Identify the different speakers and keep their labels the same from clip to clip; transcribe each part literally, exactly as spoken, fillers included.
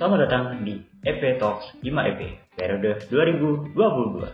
Speaker 1: selamat datang di E P Talks lima E P, periode dua ribu dua puluh dua.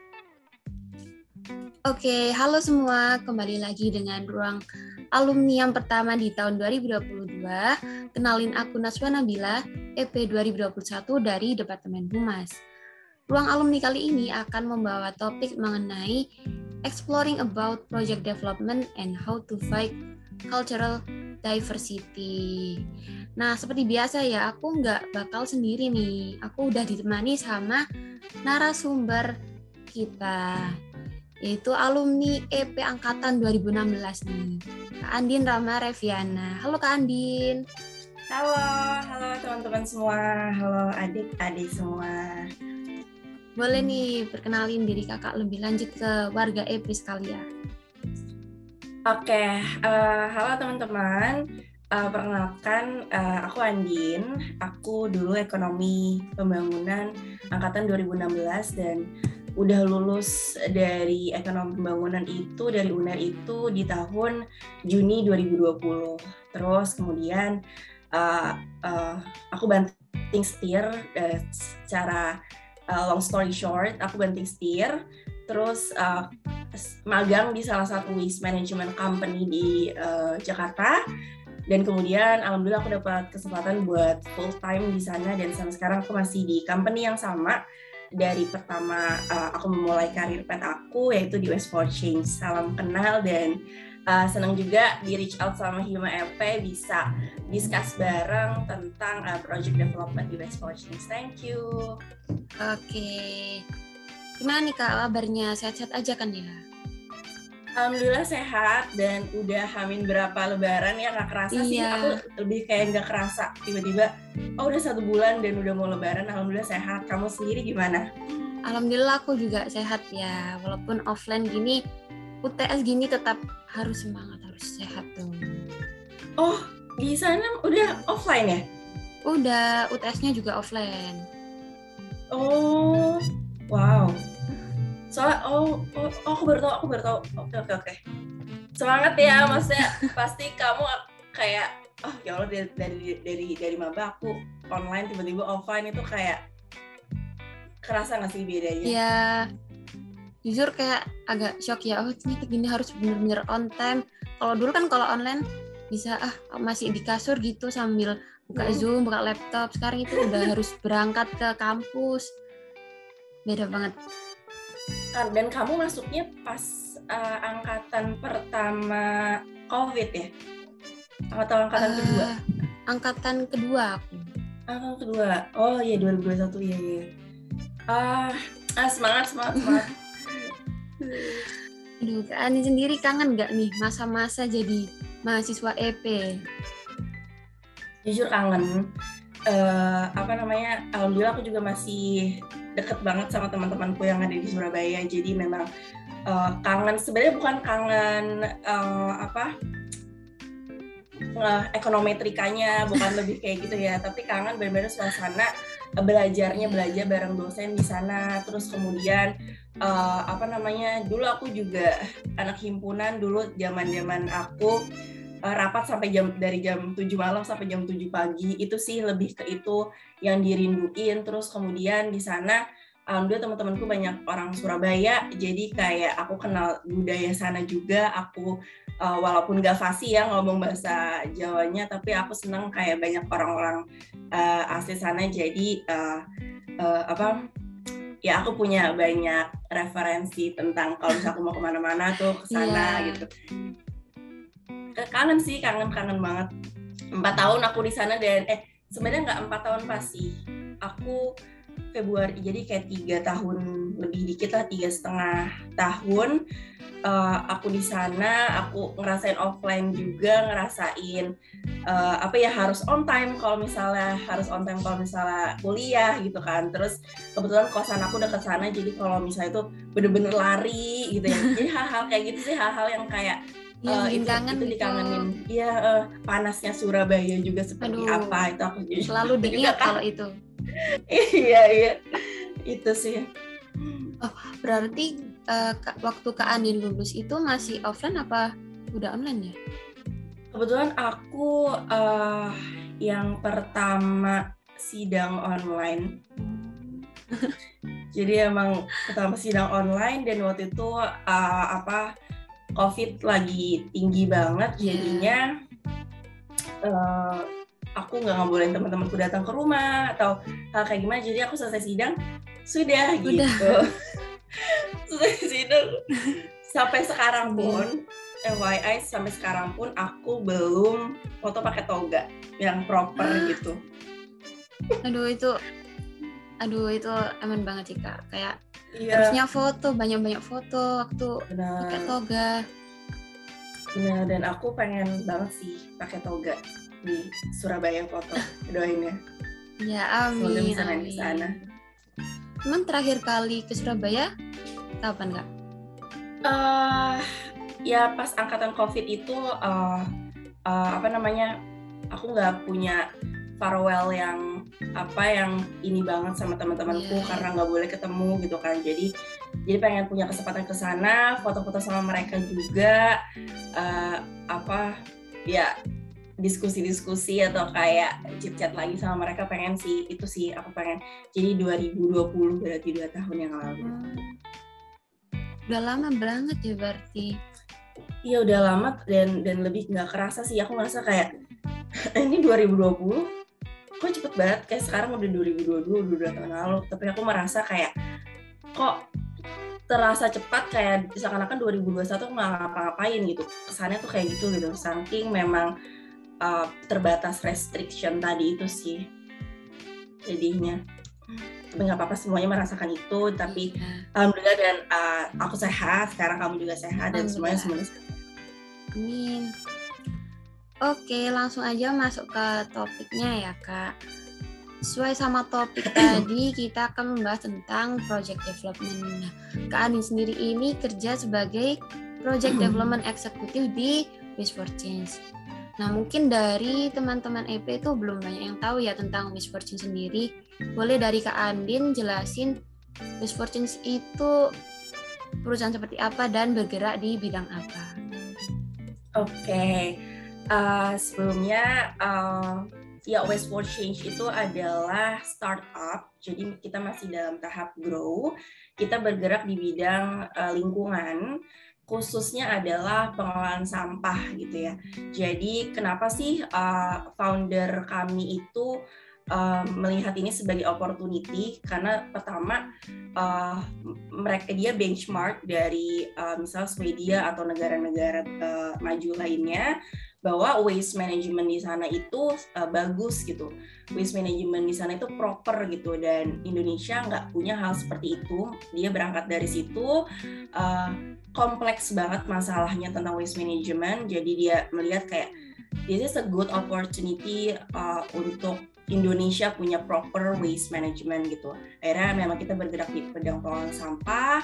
Speaker 2: Oke, halo semua, kembali lagi dengan ruang alumni yang pertama di tahun dua ribu dua puluh dua. Kenalin aku Naswa Nabila, E P dua ribu dua puluh satu dari Departemen Humas. Ruang alumni kali ini akan membawa topik mengenai exploring about project development and how to fight cultural diversity. Nah, seperti biasa ya, aku nggak bakal sendiri nih. Aku udah ditemani sama narasumber kita, yaitu alumni E P Angkatan dua ribu enam belas nih, Kak Andin Rama Reviana. Halo Kak Andin.
Speaker 3: Halo, halo teman-teman semua. Halo adik-adik semua.
Speaker 2: Boleh nih perkenalin diri kakak lebih lanjut ke warga E P sekalian.
Speaker 3: Oke, uh, halo teman-teman. Uh, perkenalkan, uh, aku Andin. Aku dulu ekonomi pembangunan angkatan dua ribu enam belas dan udah lulus dari ekonomi pembangunan itu dari U N E R itu di tahun Juni dua ribu dua puluh. Terus kemudian uh, uh, aku banting setir uh, secara uh, long story short, aku banting setir. Terus uh, magang di salah satu waste management company di uh, Jakarta. Dan kemudian alhamdulillah aku dapat kesempatan buat full time di sana, dan sampai sekarang aku masih di company yang sama dari pertama uh, aku memulai karir pet aku, yaitu di Waste for Change. Salam kenal, dan uh, senang juga di reach out sama Hima E P bisa discuss bareng tentang uh, project development di Waste for Change. Thank you.
Speaker 2: Oke, gimana nih Kak kabarnya? Sehat-sehat aja kan ya?
Speaker 3: Alhamdulillah sehat, dan udah hamin berapa lebaran ya, nggak kerasa iya. sih, aku lebih kayak nggak kerasa, tiba-tiba oh udah satu bulan dan udah mau lebaran. Alhamdulillah sehat. Kamu sendiri gimana?
Speaker 2: Alhamdulillah aku juga sehat ya, walaupun offline gini, U T S gini tetap harus semangat, harus sehat tuh.
Speaker 3: Oh, di sana udah offline ya?
Speaker 2: Udah, U T S-nya juga offline.
Speaker 3: Oh, wow. Soalnya, oh, oh, oh, aku baru tahu, aku baru tahu. Oke, oke, oke. Semangat ya, maksudnya pasti kamu kayak, oh ya Allah, dari dari dari dari maba aku online tiba-tiba offline, itu kayak kerasa nggak sih bedanya?
Speaker 2: Iya, jujur kayak agak shock ya. Oh ternyata gini harus bener-bener on time. Kalau dulu kan kalau online bisa ah masih di kasur gitu sambil buka hmm. Zoom, buka laptop. Sekarang itu udah harus berangkat ke kampus. Beda banget.
Speaker 3: Dan kamu masuknya pas uh, angkatan pertama COVID ya? Atau angkatan uh, kedua?
Speaker 2: Angkatan kedua aku.
Speaker 3: Angkatan kedua. Oh iya, dua ribu dua puluh satu ya ya. Ah, ah semangat semangat semangat.
Speaker 2: Aduh, Kak Ani sendiri kangen nggak nih masa-masa jadi mahasiswa E P?
Speaker 3: Jujur kangen. Uh, apa namanya? Alhamdulillah aku juga masih deket banget sama teman-temanku yang ada di Surabaya, jadi memang uh, kangen. Sebenarnya bukan kangen uh, apa uh, ekonometrikanya, bukan lebih kayak gitu ya, tapi kangen benar-benar suasana uh, belajarnya, belajar bareng dosen di sana. Terus kemudian uh, apa namanya, dulu aku juga anak himpunan, dulu zaman-zaman aku Uh, rapat sampai jam dari jam tujuh malam sampai jam tujuh pagi. Itu sih lebih ke itu yang dirinduin. Terus kemudian di sana alhamdulillah teman-temanku banyak orang Surabaya, jadi kayak aku kenal budaya sana juga. Aku uh, walaupun gak fasih ya ngomong bahasa Jawanya, tapi aku senang kayak banyak orang-orang uh, asli sana. Jadi uh, uh, apa ya, aku punya banyak referensi tentang kalau misalnya aku mau kemana-mana tuh ke sana yeah. gitu. Kangen sih, kangen-kangen banget. Empat tahun aku di sana, dan eh sebenarnya nggak empat tahun pasti. Aku Februari, jadi kayak tiga tahun lebih dikit lah, tiga setengah tahun uh, aku di sana. Aku ngerasain offline juga, ngerasain uh, apa ya, harus on time kalau misalnya harus on time kalau misalnya kuliah gitu kan. Terus kebetulan kosan aku dekat sana, jadi kalau misalnya itu bener-bener lari gitu ya. Jadi hal-hal kayak gitu sih, hal-hal yang kayak
Speaker 2: Uh, itu,
Speaker 3: itu dikangenin. Iya, uh, panasnya Surabaya juga seperti Aduh, apa itu aku juga
Speaker 2: selalu diingat kalau itu.
Speaker 3: Iya iya, itu sih.
Speaker 2: Oh berarti uh, waktu Kak Andin lulus itu masih offline apa udah online ya?
Speaker 3: Kebetulan aku uh, yang pertama sidang online. Jadi emang pertama sidang online dan waktu itu uh, apa COVID lagi tinggi banget, jadinya uh, aku nggak ngebolehin teman-temanku datang ke rumah atau hal kayak gimana. Jadi aku selesai sidang sudah, udah. Gitu. Selesai sidang sampai sekarang pun F Y I sampai sekarang pun aku belum foto pakai toga yang proper gitu.
Speaker 2: Aduh itu Aduh itu aman banget sih Kak, kayak
Speaker 3: iya.
Speaker 2: Harusnya foto, banyak-banyak foto waktu
Speaker 3: Benar.
Speaker 2: pakai toga.
Speaker 3: Benar, dan aku pengen banget sih pakai toga di Surabaya foto, doain ya.
Speaker 2: Ya amin,
Speaker 3: Semoga bisa main
Speaker 2: amin.
Speaker 3: ke sana.
Speaker 2: Emang terakhir kali ke Surabaya kapan Kak?
Speaker 3: Uh, ya pas angkatan COVID itu uh, uh, apa namanya, aku nggak punya farewell yang apa yang ini banget sama teman-temanku yeah. karena nggak boleh ketemu gitu kan, jadi jadi pengen punya kesempatan ke sana, foto-foto sama mereka juga, uh, apa ya diskusi-diskusi atau kayak chit-chat lagi sama mereka, pengen sih itu sih aku pengen. Jadi dua ribu dua puluh berarti dua tahun yang lalu.
Speaker 2: Hmm. Udah lama banget ya berarti.
Speaker 3: Iya udah lama dan dan lebih nggak kerasa sih, aku ngerasa kayak ini dua ribu dua puluh kok cepet banget, kayak sekarang udah dua ribu dua puluh dua, udah dua tahun lalu, tapi aku merasa kayak kok terasa cepat, kayak seakan-akan dua ribu dua puluh satu nggak ngapa-ngapain gitu, kesannya tuh kayak gitu gitu, saking memang uh, terbatas restriction tadi itu sih jadinya. Tapi nggak apa-apa, semuanya merasakan itu, tapi
Speaker 2: ya.
Speaker 3: Alhamdulillah dan uh, aku sehat, sekarang kamu juga sehat dan semuanya semuanya sehat.
Speaker 2: Amin. Oke, langsung aja masuk ke topiknya ya Kak. Sesuai sama topik tadi, kita akan membahas tentang project development. Nah, Kak Andin sendiri ini kerja sebagai project development eksekutif di Wish for Change. Nah, mungkin dari teman-teman E P itu belum banyak yang tahu ya tentang Wish for Change sendiri. Boleh dari Kak Andin jelasin Wish for Change itu perusahaan seperti apa dan bergerak di bidang apa?
Speaker 3: Oke. Okay. Uh, sebelumnya uh, ya Wish for Change itu adalah startup, jadi kita masih dalam tahap grow. Kita bergerak di bidang uh, lingkungan, khususnya adalah pengelolaan sampah gitu ya. Jadi kenapa sih uh, founder kami itu uh, melihat ini sebagai opportunity? Karena pertama uh, mereka dia benchmark dari uh, misal Swedia atau negara-negara uh, maju lainnya, bahwa waste management di sana itu uh, bagus gitu, waste management di sana itu proper gitu, dan Indonesia nggak punya hal seperti itu. Dia berangkat dari situ, uh, kompleks banget masalahnya tentang waste management, jadi dia melihat kayak this is a good opportunity uh, untuk Indonesia punya proper waste management gitu. Akhirnya memang kita bergerak di bidang pengelolaan sampah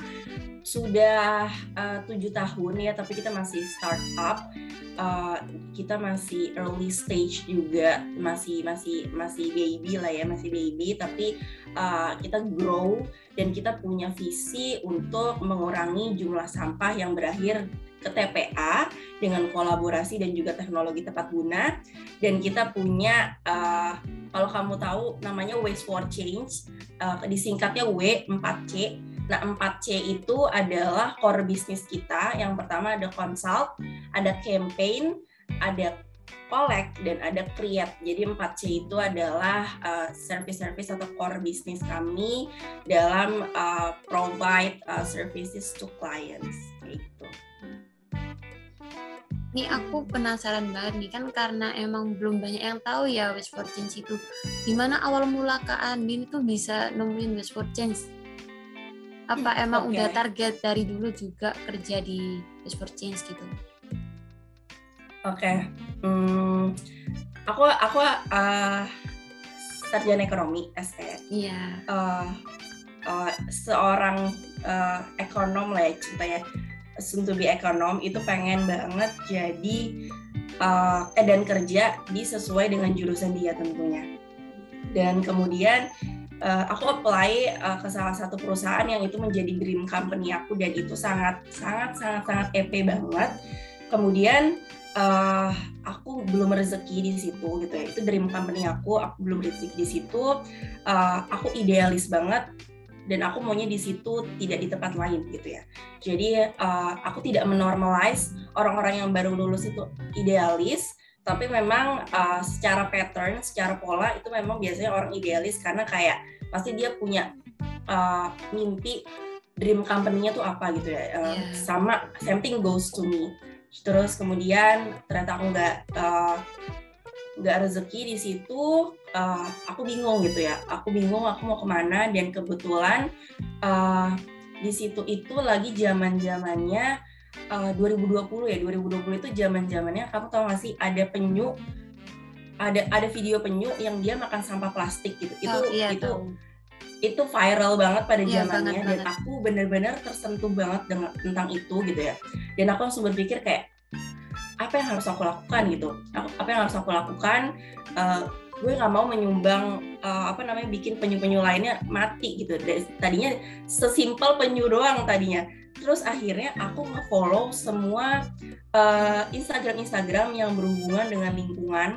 Speaker 3: sudah uh, tujuh tahun ya, tapi kita masih startup. Uh, kita masih early stage juga, masih masih masih baby lah ya, masih baby, tapi uh, kita grow dan kita punya visi untuk mengurangi jumlah sampah yang berakhir ke T P A dengan kolaborasi dan juga teknologi tepat guna. Dan kita punya uh, kalau kamu tahu namanya Waste for Change, uh, disingkatnya W empat C. Nah, empat C itu adalah core bisnis kita. Yang pertama ada consult, ada campaign, ada collect, dan ada create. Jadi empat C itu adalah uh, service-service atau core bisnis kami dalam uh, provide uh, services to clients. Kayak gitu.
Speaker 2: Ini aku penasaran banget nih, kan karena emang belum banyak yang tahu ya Wish for Change itu. Gimana awal mula Kak Andin itu bisa nemuin Wish for Change? Apa emang okay. udah target dari dulu juga kerja di Wish for Change gitu?
Speaker 3: Oke, okay. hmm, aku aku uh, sarjana ekonomi S E.
Speaker 2: Iya. Yeah.
Speaker 3: Uh, uh, seorang uh, ekonom lah ya ceritanya, soon to be ekonom itu pengen banget jadi uh, eh dan kerja di sesuai dengan jurusan dia tentunya. Dan kemudian Uh, aku apply uh, ke salah satu perusahaan yang itu menjadi dream company aku, dan itu sangat sangat sangat sangat E P banget. Kemudian uh, aku belum rezeki di situ gitu ya. Itu dream company aku, aku belum rezeki di situ. Uh, aku idealis banget dan aku maunya di situ, tidak di tempat lain gitu ya. Jadi uh, aku tidak menormalize orang-orang yang baru lulus itu idealis, tapi memang uh, secara pattern, secara pola itu memang biasanya orang idealis karena kayak pasti dia punya uh, mimpi dream company-nya tuh apa gitu ya. Uh, yeah. Sama same thing goes to me. Terus kemudian ternyata aku nggak uh, nggak rezeki di situ, uh, aku bingung gitu ya. Aku bingung aku mau kemana, dan kebetulan uh, di situ itu lagi zaman-zamannya uh, dua ribu dua puluh ya. dua ribu dua puluh itu zaman-zamannya, kamu tahu nggak sih ada penyu, ada ada video penyu yang dia makan sampah plastik gitu. Itu
Speaker 2: oh, iya,
Speaker 3: itu
Speaker 2: tahu.
Speaker 3: itu viral banget pada
Speaker 2: ya,
Speaker 3: zamannya,
Speaker 2: banget,
Speaker 3: dan
Speaker 2: banget.
Speaker 3: aku benar-benar tersentuh banget dengan tentang itu gitu ya. Dan aku langsung berpikir kayak, apa yang harus aku lakukan gitu? Aku, apa yang harus aku lakukan? Uh, gue nggak mau menyumbang uh, apa namanya bikin penyu-penyu lainnya mati gitu. Dari, tadinya sesimpel penyu doang tadinya. Terus akhirnya aku nge-follow semua uh, Instagram-Instagram yang berhubungan dengan lingkungan.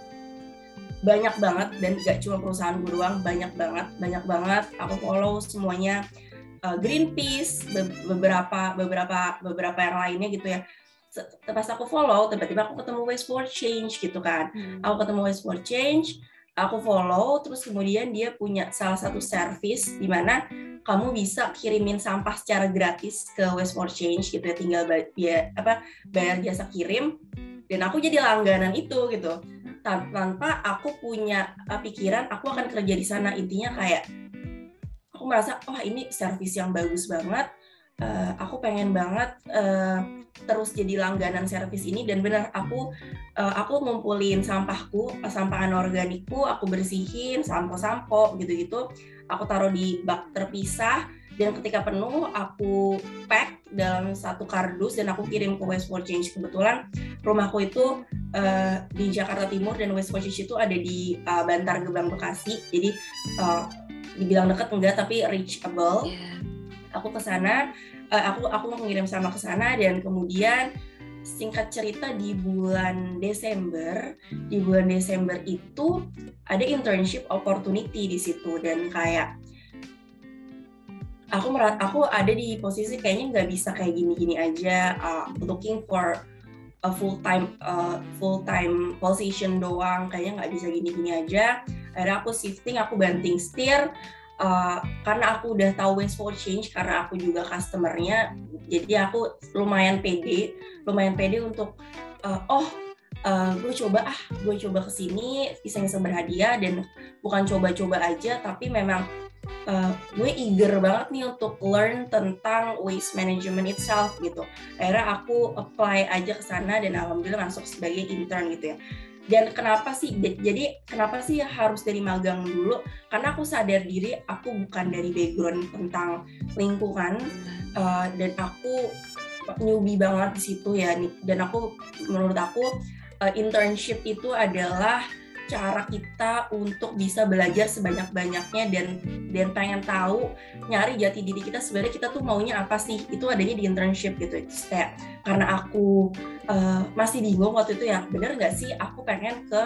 Speaker 3: Banyak banget, dan gak cuma perusahaan gue doang, banyak banget, banyak banget. Aku follow semuanya, uh, Greenpeace, be- beberapa, beberapa, beberapa yang lainnya gitu ya. Pas aku follow, tiba-tiba aku ketemu Waste for Change gitu kan. Hmm. Aku ketemu Waste for Change, aku follow, terus kemudian dia punya salah satu service di mana kamu bisa kirimin sampah secara gratis ke Waste for Change gitu ya, tinggal bayar apa bayar jasa kirim, dan aku jadi langganan itu gitu. Tanpa aku punya pikiran aku akan kerja di sana. Intinya kayak aku merasa, wah oh, ini service yang bagus banget, uh, aku pengen banget uh, terus jadi langganan service ini. Dan benar aku uh, aku ngumpulin sampahku, sampah anorganikku, aku bersihin, sampo-sampo gitu-gitu, aku taruh di bak terpisah, dan ketika penuh aku pack dalam satu kardus dan aku kirim ke Waste for Change. Kebetulan rumahku itu uh, di Jakarta Timur dan Waste for Change itu ada di uh, Bantar Gebang, Bekasi. Jadi uh, dibilang dekat enggak, tapi reachable. Yeah. Aku ke sana, uh, aku aku mengirim sama ke sana, dan kemudian singkat cerita di bulan Desember, di bulan Desember itu ada internship opportunity di situ, dan kayak aku merat, aku ada di posisi kayaknya nggak bisa kayak gini-gini aja, uh, looking for a full time uh, full time position doang, kayaknya nggak bisa gini-gini aja. Akhirnya aku shifting, aku banting setir, uh, karena aku udah tahu Waste for Change, karena aku juga customernya, jadi aku lumayan pede, lumayan pede untuk uh, oh uh, gue coba ah gue coba kesini iseng-iseng berhadiah, dan bukan coba-coba aja, tapi memang Uh, gue eager banget nih untuk learn tentang waste management itself gitu. Akhirnya aku apply aja ke sana, dan alhamdulillah masuk sebagai intern gitu ya. Dan kenapa sih, jadi kenapa sih harus dari magang dulu? Karena aku sadar diri aku bukan dari background tentang lingkungan, uh, dan aku newbie banget di situ ya. Dan aku menurut aku uh, internship itu adalah cara kita untuk bisa belajar sebanyak-banyaknya, dan dan pengen tahu, nyari jati diri kita sebenarnya kita tuh maunya apa sih, itu adanya di internship gitu. Itu kayak karena aku uh, masih bingung waktu itu ya, bener nggak sih aku pengen ke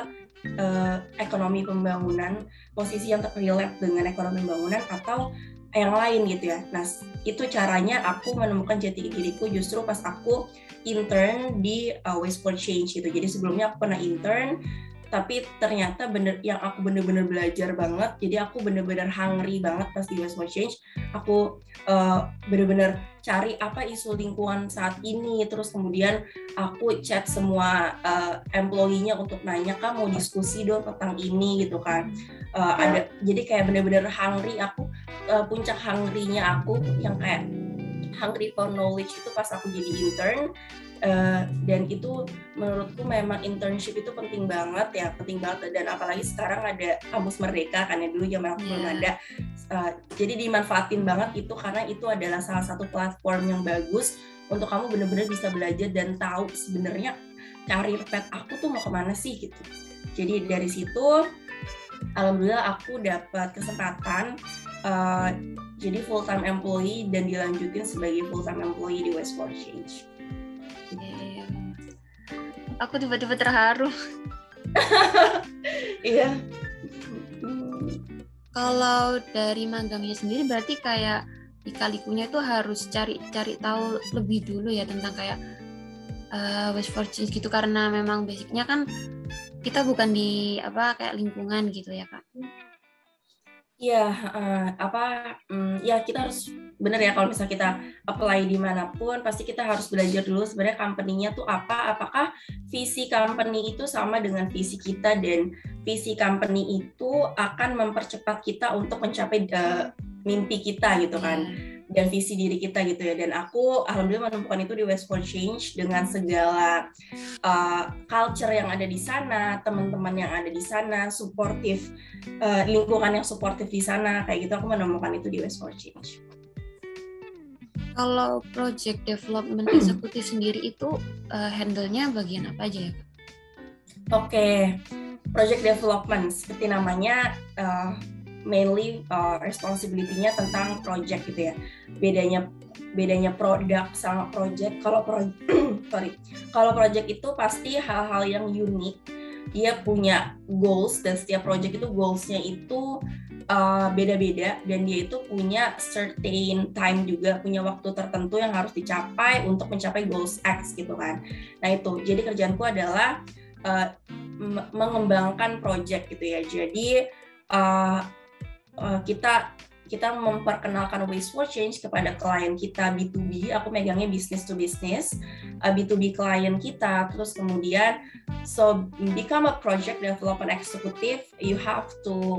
Speaker 3: uh, ekonomi pembangunan, posisi yang relate dengan ekonomi pembangunan atau yang lain gitu ya. Nah itu caranya aku menemukan jati diriku justru pas aku intern di uh, Waste for Change gitu. Jadi sebelumnya aku pernah intern, tapi ternyata bener yang aku bener-bener belajar banget. Jadi aku bener-bener hungry banget pas di Waste for Change. Aku uh, bener-bener cari apa isu lingkungan saat ini, terus kemudian aku chat semua uh, employee-nya untuk nanya, Kak mau diskusi dong tentang ini gitu kan. Uh, ada jadi kayak bener-bener hungry. Aku uh, puncak hungry-nya aku yang kayak hungry for knowledge itu pas aku jadi intern. Uh, dan itu menurutku memang internship itu penting banget ya, penting banget. Dan apalagi sekarang ada kampus Merdeka kan ya, dulu zaman aku yeah. belum ada, uh, jadi dimanfaatin banget itu, karena itu adalah salah satu platform yang bagus untuk kamu benar-benar bisa belajar dan tahu sebenarnya karir path aku tuh mau kemana sih gitu. Jadi dari situ alhamdulillah aku dapat kesempatan uh, jadi full time employee dan dilanjutin sebagai full time employee di Waste for Change.
Speaker 2: aku tiba-tiba terharu.
Speaker 3: Iya.
Speaker 2: Kalau dari magangnya sendiri berarti kayak di Kalikunya itu harus cari cari tahu lebih dulu ya tentang kayak uh, Waste for Change gitu, karena memang basicnya kan kita bukan di apa kayak lingkungan gitu ya Kak.
Speaker 3: Ya, uh, apa, um, ya kita harus, bener ya kalau misalnya kita apply dimanapun, pasti kita harus belajar dulu sebenarnya company-nya tuh apa, apakah visi company itu sama dengan visi kita, dan visi company itu akan mempercepat kita untuk mencapai uh, mimpi kita gitu kan, dan visi diri kita gitu ya. Dan aku alhamdulillah menemukan itu di Waste for Change dengan segala uh, culture yang ada di sana, teman-teman yang ada di sana, suportif, uh, lingkungan yang suportif di sana, kayak gitu aku menemukan itu di Waste for Change.
Speaker 2: Kalau project development eksekutif sendiri itu uh, handle-nya bagian apa aja ya Kak?
Speaker 3: Oke, okay. Project development seperti namanya, uh, mainly uh, responsibility-nya tentang project gitu ya. Bedanya bedanya produk sama project. Kalau pro sorry, kalau project itu pasti hal-hal yang unik. Dia punya goals, dan setiap project itu goals-nya itu uh, beda-beda, dan dia itu punya certain time juga, punya waktu tertentu yang harus dicapai untuk mencapai goals X gitu kan. Nah itu, jadi kerjaanku adalah uh, m- mengembangkan project gitu ya. Jadi uh, Uh, kita kita memperkenalkan Waste for Change kepada klien kita B to B. Aku megangnya business to business, uh, B to B klien kita. Terus kemudian, so become a project development executive, you have to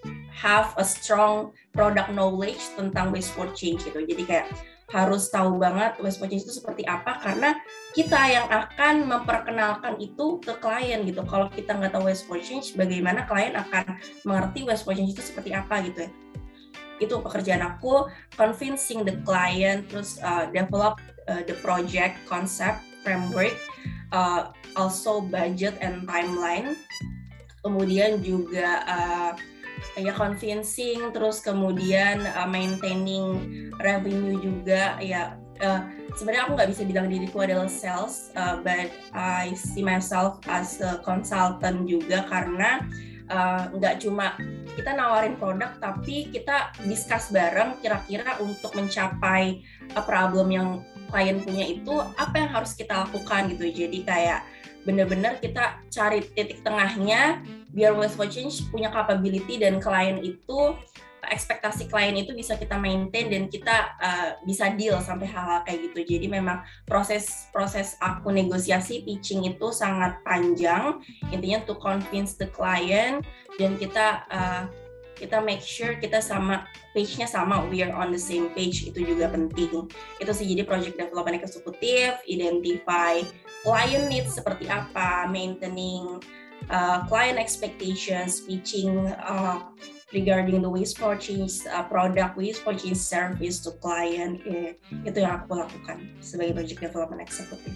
Speaker 3: have a strong product knowledge tentang Waste for Change gitu. Jadi kayak harus tahu banget Waste for Change itu seperti apa, karena kita yang akan memperkenalkan itu ke klien gitu. Kalau kita nggak tahu Waste for Change, bagaimana klien akan mengerti Waste for Change itu seperti apa gitu ya. Itu pekerjaan aku, convincing the client, terus uh, develop uh, the project concept, framework, uh, also budget and timeline. Kemudian juga uh, ya convincing, terus kemudian uh, maintaining revenue juga ya. Uh, sebenarnya aku nggak bisa bilang diriku adalah sales, uh, but I see myself as a consultant juga, karena uh, nggak cuma kita nawarin produk, tapi kita discuss bareng kira-kira untuk mencapai uh, problem yang klien punya itu apa yang harus kita lakukan gitu. Jadi kayak benar-benar kita cari titik tengahnya biar Waste for Change punya capability, dan klien itu, ekspektasi klien itu bisa kita maintain, dan kita uh, bisa deal sampai hal-hal kayak gitu. Jadi memang proses proses aku negosiasi pitching itu sangat panjang, intinya to convince the client, dan kita uh, kita make sure kita sama page-nya sama, we are on the same page, itu juga penting. Itu sih, jadi project development eksekutif, identify client needs seperti apa, maintaining uh, client expectations, pitching uh, regarding the Waste for Change uh, product, Waste for Change service to client, eh, itu yang aku lakukan sebagai project development eksekutif.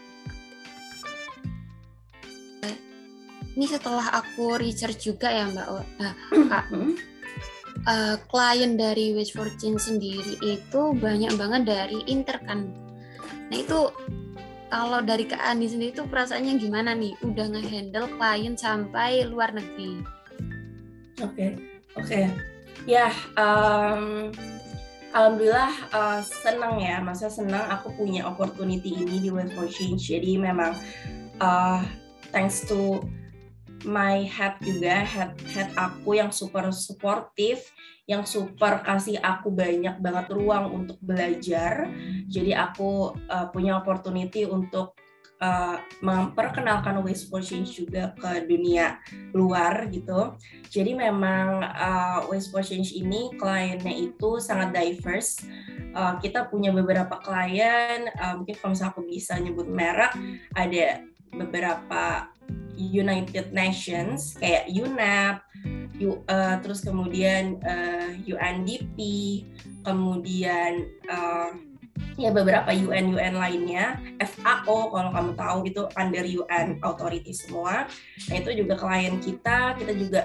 Speaker 2: Ini setelah aku research juga ya Mbak, nah, Kak, uh, klien dari Waste for Change sendiri itu banyak banget dari Inter kan. Nah itu kalau dari Kak Andi sendiri itu perasaannya gimana nih? Udah nge-handle klien sampai luar negeri.
Speaker 3: Oke, okay. oke, okay. ya, um, alhamdulillah uh, senang ya, maksudnya senang aku punya opportunity ini di Waste for Change. Jadi memang uh, thanks to my head juga, head head aku yang super supportive, yang super kasih aku banyak banget ruang untuk belajar. Jadi aku uh, punya opportunity untuk uh, memperkenalkan Waste for Change juga ke dunia luar gitu. Jadi memang uh, Waste for Change ini kliennya itu sangat diverse. Uh, kita punya beberapa klien, uh, mungkin kalau misalnya aku bisa nyebut merek, ada beberapa United Nations kayak U N E P, U, uh, terus kemudian uh, U N D P, kemudian uh, ya beberapa U N U N lainnya, F A O kalau kamu tahu itu under U N authority semua. Nah itu juga klien kita, kita juga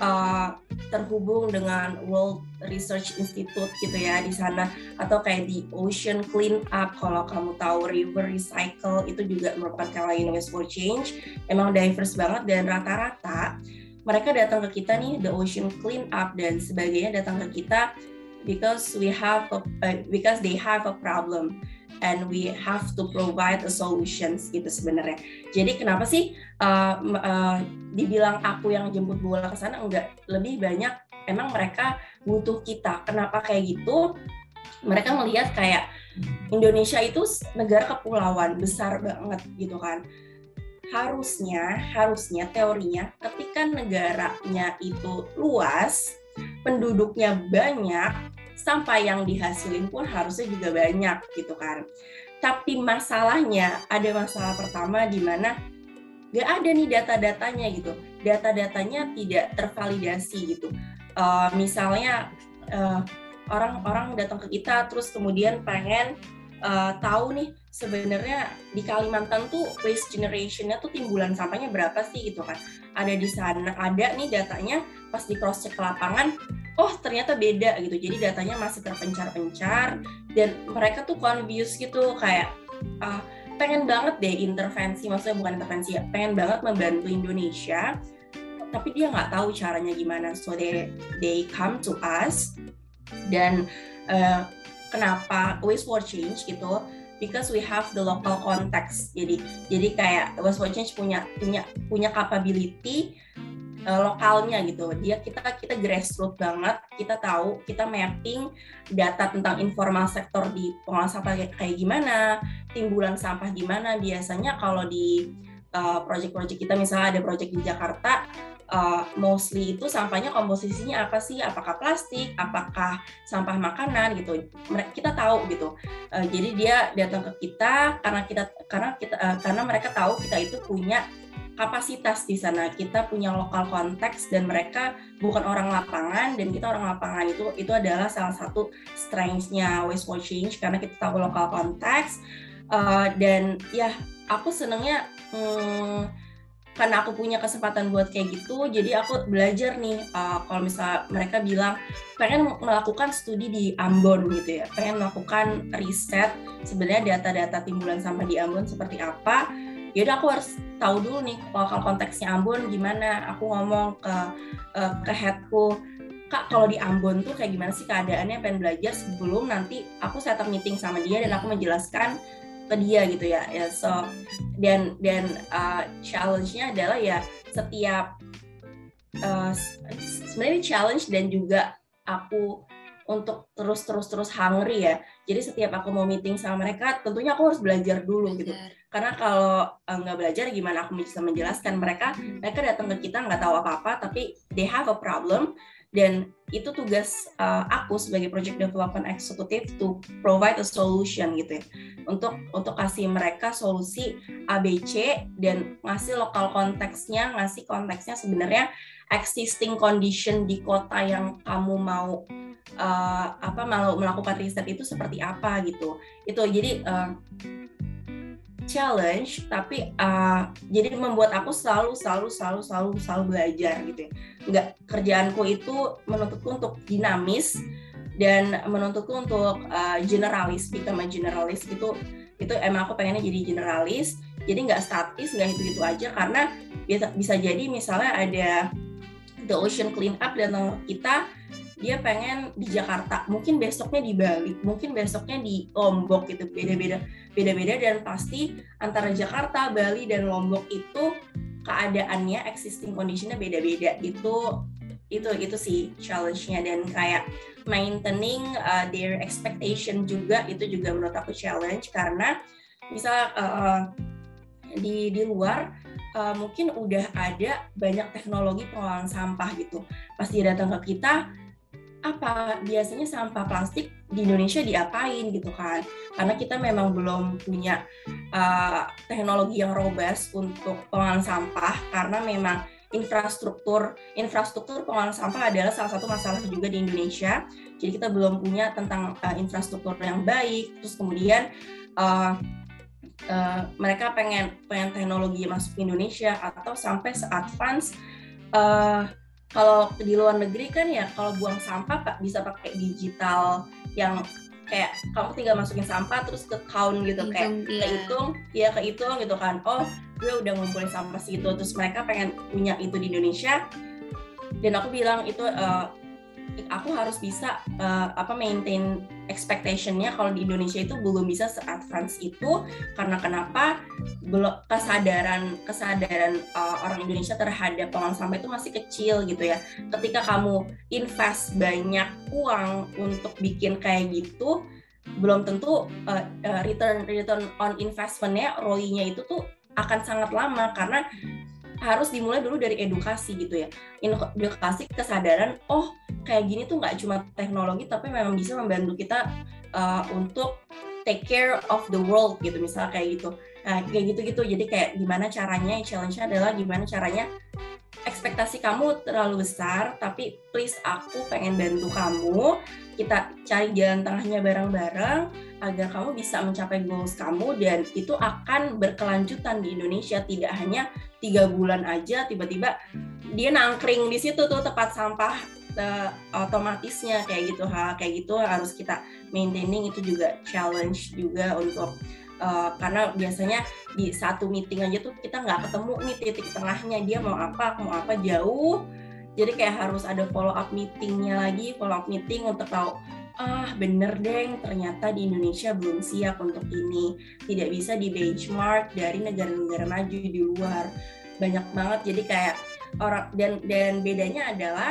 Speaker 3: uh, terhubung dengan World Research Institute gitu ya di sana, atau kayak di Ocean Clean Up kalau kamu tahu, River Recycle itu juga merupakan klien Waste for Change. Emang diverse banget dan rata-rata mereka datang ke kita nih, the Ocean Clean Up dan sebagainya datang ke kita because we have a, uh, because they have a problem and we have to provide a solutions gitu sebenarnya. Jadi kenapa sih uh, uh, dibilang aku yang jemput bola ke sana? Enggak, lebih banyak emang mereka butuh kita. Kenapa kayak gitu? Mereka melihat kayak Indonesia itu negara kepulauan besar banget gitu kan. Harusnya, harusnya teorinya ketika negaranya itu luas, penduduknya banyak, sampah yang dihasilin pun harusnya juga banyak gitu kan. Tapi masalahnya, ada masalah pertama di mana gak ada nih data-datanya gitu. Data-datanya tidak tervalidasi gitu. Uh, misalnya uh, orang-orang datang ke kita terus kemudian pengen uh, tahu nih sebenarnya di Kalimantan tuh waste generation-nya tuh timbulan sampahnya berapa sih gitu kan. Ada di sana, ada nih datanya, pas di cross check ke lapangan, oh ternyata beda gitu. Jadi datanya masih terpencar-pencar dan mereka tuh confused gitu kayak uh, pengen banget deh intervensi, maksudnya bukan intervensi ya, pengen banget membantu Indonesia, tapi dia nggak tahu caranya gimana. So they they come to us dan uh, kenapa Waste for Change gitu? Because we have the local context. Jadi jadi kayak Waste for Change punya punya punya capability uh, lokalnya gitu. Dia kita kita grassroots banget. Kita tahu, kita mapping data tentang informal sektor di pengolahan sampah kayak, kayak gimana, timbulan sampah gimana. Biasanya kalau di uh, project-project kita, misalnya ada project di Jakarta, Uh, mostly itu sampahnya komposisinya apa sih? Apakah plastik? Apakah sampah makanan gitu? Kita tahu gitu. Uh, jadi dia datang ke kita karena kita karena kita uh, karena mereka tahu kita itu punya kapasitas di sana. Kita punya lokal konteks dan mereka bukan orang lapangan dan kita orang lapangan. Itu itu adalah salah satu strengths-nya Waste for Change karena kita tahu lokal konteks. Uh, dan ya aku senangnya hmm, karena aku punya kesempatan buat kayak gitu, jadi aku belajar nih, uh, kalau misalnya mereka bilang pengen melakukan studi di Ambon gitu ya, pengen melakukan riset sebenarnya data-data timbulan sampah di Ambon seperti apa, jadi aku harus tahu dulu nih lokal konteksnya Ambon gimana. Aku ngomong ke uh, ke headku, Kak kalau di Ambon tuh kayak gimana sih keadaannya, pengen belajar sebelum nanti aku set up meeting sama dia dan aku menjelaskan ke dia gitu ya. Ya so dan dan uh, challenge-nya adalah ya setiap uh, sebenarnya challenge dan juga aku untuk terus terus terus hungry ya. Jadi setiap aku mau meeting sama mereka tentunya aku harus belajar dulu gitu. Karena kalau uh, nggak belajar gimana aku bisa menjelaskan. Mereka mereka datang ke kita nggak tahu apa-apa tapi they have a problem. Dan itu tugas uh, aku sebagai project development executive to provide a solution gitu ya, untuk untuk kasih mereka solusi A B C dan ngasih lokal konteksnya, ngasih konteksnya sebenarnya existing condition di kota yang kamu mau uh, apa mau melakukan riset itu seperti apa gitu. Itu jadi uh, challenge, tapi uh, jadi membuat aku selalu selalu selalu selalu selalu belajar gitu ya. Enggak, kerjaanku itu menuntutku untuk dinamis dan menuntutku untuk uh, generalis, become a generalis gitu. Itu emang aku pengennya jadi generalis, jadi nggak statis, nggak itu-gitu aja, karena bisa, bisa jadi misalnya ada The Ocean Clean Up datang kita, dia pengen di Jakarta, mungkin besoknya di Bali, mungkin besoknya di Lombok gitu, beda-beda, beda-beda dan pasti antara Jakarta, Bali dan Lombok itu keadaannya, existing condition-nya beda-beda. Itu itu itu sih challenge-nya dan kayak maintaining uh, their expectation juga itu juga menurut aku challenge karena misal uh, di di luar uh, mungkin udah ada banyak teknologi pengolahan sampah gitu. Pas dia datang ke kita, apa biasanya sampah plastik di Indonesia diapain gitu kan, karena kita memang belum punya uh, teknologi yang robust untuk pengolahan sampah karena memang infrastruktur infrastruktur pengolahan sampah adalah salah satu masalah juga di Indonesia. Jadi kita belum punya tentang uh, infrastruktur yang baik. Terus kemudian uh, uh, mereka pengen pengen teknologi masuk ke Indonesia atau sampai se-advance uh, kalau di luar negeri kan ya, kalau buang sampah Pak bisa pakai digital yang kayak kamu tinggal masukin sampah terus ke count gitu, hitung, kayak iya. kehitung ya kehitung gitu kan, oh gue udah ngumpulin sampah segitu. Terus mereka pengen punya itu di Indonesia, dan aku bilang itu uh, aku harus bisa uh, apa maintain expectation-nya kalau di Indonesia itu belum bisa se-advance itu. Karena kenapa? Belum kesadaran kesadaran uh, orang Indonesia terhadap pengolahan sampah itu masih kecil gitu ya. Ketika kamu invest banyak uang untuk bikin kayak gitu, belum tentu uh, uh, return return on investment-nya, R O I-nya itu tuh akan sangat lama, karena harus dimulai dulu dari edukasi gitu ya, edukasi kesadaran, oh kayak gini tuh nggak cuma teknologi tapi memang bisa membantu kita uh, untuk take care of the world gitu, misalnya kayak gitu. Nah kayak gitu-gitu, jadi kayak gimana caranya, challenge-nya adalah gimana caranya ekspektasi kamu terlalu besar, tapi please aku pengen bantu kamu, kita cari jalan tengahnya bareng-bareng agar kamu bisa mencapai goals kamu, dan itu akan berkelanjutan di Indonesia, tidak hanya tiga bulan aja tiba-tiba dia nangkring di situ tuh tempat sampah uh, otomatisnya kayak gitu ha kayak gitu harus kita maintaining. Itu juga challenge juga untuk uh, karena biasanya di satu meeting aja tuh kita nggak ketemu nih titik tengahnya, dia mau apa mau apa jauh, jadi kayak harus ada follow up meetingnya lagi follow up meeting untuk tahu, ah bener deng ternyata di Indonesia belum siap untuk ini, tidak bisa di benchmark dari negara-negara maju di luar, banyak banget. Jadi kayak orang dan dan bedanya adalah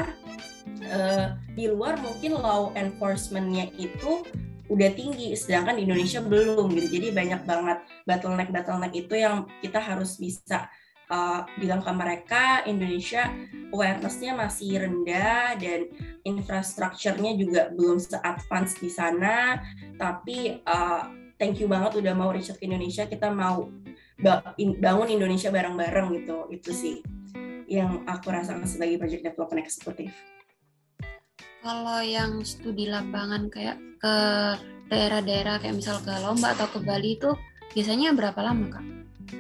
Speaker 3: uh, di luar mungkin law enforcement-nya itu udah tinggi, sedangkan di Indonesia belum gitu. Jadi banyak banget bottleneck bottleneck itu yang kita harus bisa Uh, bilang ke mereka. Indonesia awareness-nya masih rendah dan infrastrukturnya juga belum se-advance di sana, tapi uh, thank you banget udah mau reach ke Indonesia, kita mau bangun Indonesia bareng-bareng gitu. Itu sih yang aku rasakan sebagai project development eksekutif.
Speaker 2: Kalau yang studi lapangan kayak ke daerah-daerah kayak misal ke Lombok atau ke Bali itu biasanya berapa lama Kak?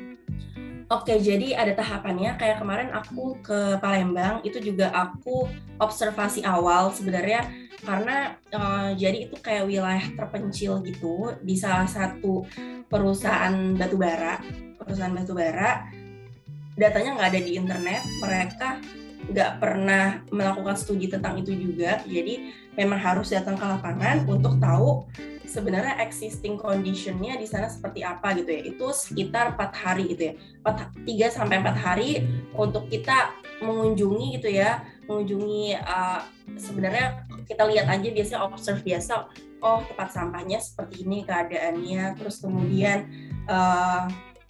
Speaker 3: Oke, jadi ada tahapannya. Kayak kemarin aku ke Palembang, itu juga aku observasi awal sebenarnya, karena uh, jadi itu kayak wilayah terpencil gitu di salah satu perusahaan batubara. Perusahaan batubara, datanya nggak ada di internet, mereka nggak pernah melakukan studi tentang itu juga. Jadi memang harus datang ke lapangan untuk tahu sebenarnya existing condition-nya di sana seperti apa gitu ya. Itu sekitar empat hari gitu ya. tiga sampai empat hari untuk kita mengunjungi gitu ya. Mengunjungi uh, sebenarnya kita lihat aja biasanya observe biasa. Oh, tempat sampahnya seperti ini keadaannya. Terus kemudian uh,